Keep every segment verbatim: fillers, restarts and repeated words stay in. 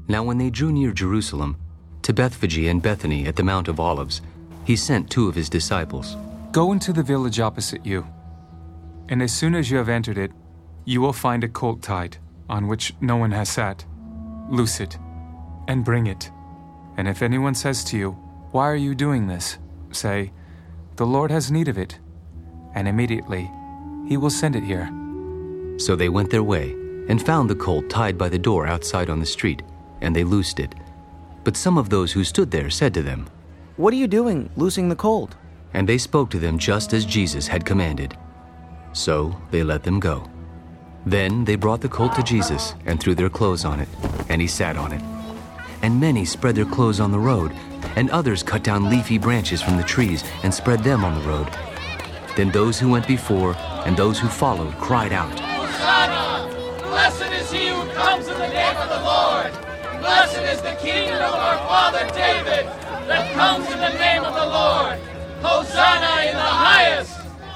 Now when they drew near Jerusalem, to Bethphage and Bethany at the Mount of Olives, he sent two of his disciples. Go into the village opposite you, and as soon as you have entered it, you will find a colt tied, on which no one has sat. Loose it, and bring it. And if anyone says to you, "Why are you doing this?" say, "The Lord has need of it," and immediately he will send it here. So they went their way, and found the colt tied by the door outside on the street, and they loosed it. But some of those who stood there said to them, "What are you doing, loosing the colt?" And they spoke to them just as Jesus had commanded. So they let them go. Then they brought the colt to Jesus and threw their clothes on it, and he sat on it. And many spread their clothes on the road, and others cut down leafy branches from the trees and spread them on the road. Then those who went before and those who followed cried out, "Hosanna! Blessed is he who comes in the name of the Lord! Blessed is the kingdom of our father David that comes in the name of the Lord! Hosanna in the highest!"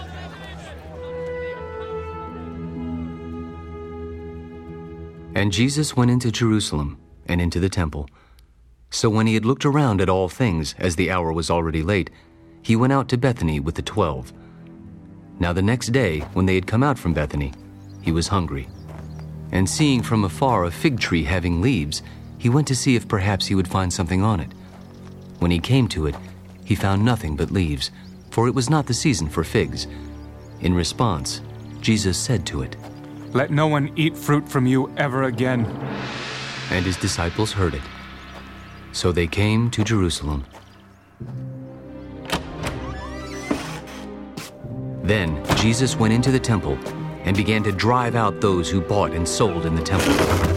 And Jesus went into Jerusalem and into the temple. So when he had looked around at all things, as the hour was already late, he went out to Bethany with the twelve. Now the next day, when they had come out from Bethany, he was hungry. And seeing from afar a fig tree having leaves, he went to see if perhaps he would find something on it. When he came to it, he found nothing but leaves, for it was not the season for figs. In response, Jesus said to it, "Let no one eat fruit from you ever again." And his disciples heard it. So they came to Jerusalem. Then Jesus went into the temple and began to drive out those who bought and sold in the temple,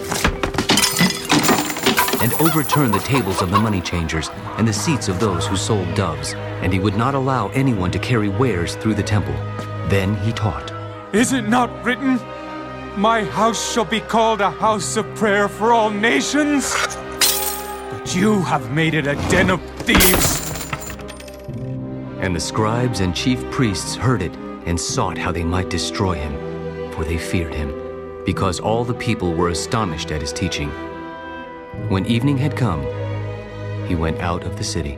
and overturned the tables of the money changers and the seats of those who sold doves. And he would not allow anyone to carry wares through the temple. Then he taught, "Is it not written, 'My house shall be called a house of prayer for all nations'? But you have made it a den of thieves." And the scribes and chief priests heard it and sought how they might destroy him, for they feared him, because all the people were astonished at his teaching. When evening had come, he went out of the city.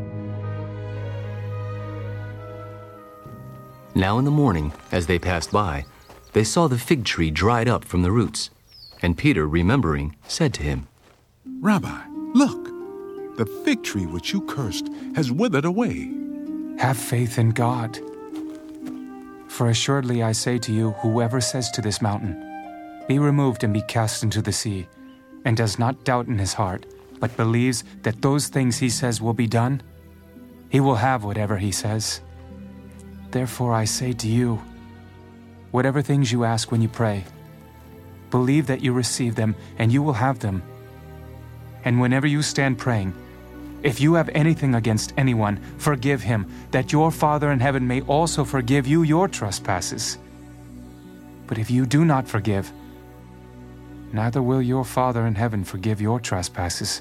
Now in the morning, as they passed by, they saw the fig tree dried up from the roots. And Peter, remembering, said to him, "Rabbi, look, the fig tree which you cursed has withered away." Have faith in God. For assuredly I say to you, whoever says to this mountain, "Be removed and be cast into the sea," and does not doubt in his heart, but believes that those things he says will be done, he will have whatever he says. Therefore I say to you, whatever things you ask when you pray, believe that you receive them and you will have them. And whenever you stand praying, if you have anything against anyone, forgive him, that your Father in heaven may also forgive you your trespasses. But if you do not forgive, neither will your Father in heaven forgive your trespasses.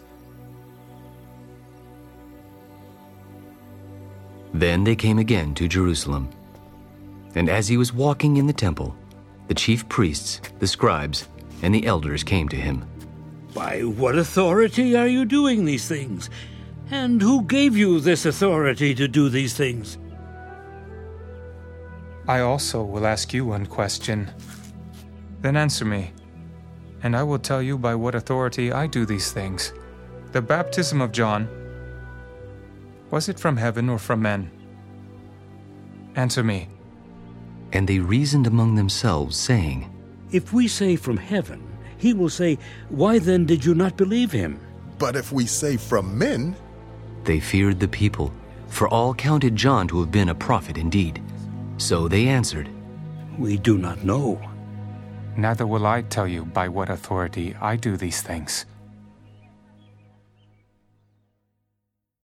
Then they came again to Jerusalem. And as he was walking in the temple, the chief priests, the scribes, and the elders came to him. "By what authority are you doing these things? And who gave you this authority to do these things?" I also will ask you one question. Then answer me, and I will tell you by what authority I do these things. The baptism of John, was it from heaven or from men? Answer me. And they reasoned among themselves, saying, "If we say from heaven, he will say, 'Why then did you not believe him?' But if we say from men..." They feared the people, for all counted John to have been a prophet indeed. So they answered, "We do not know." Neither will I tell you by what authority I do these things.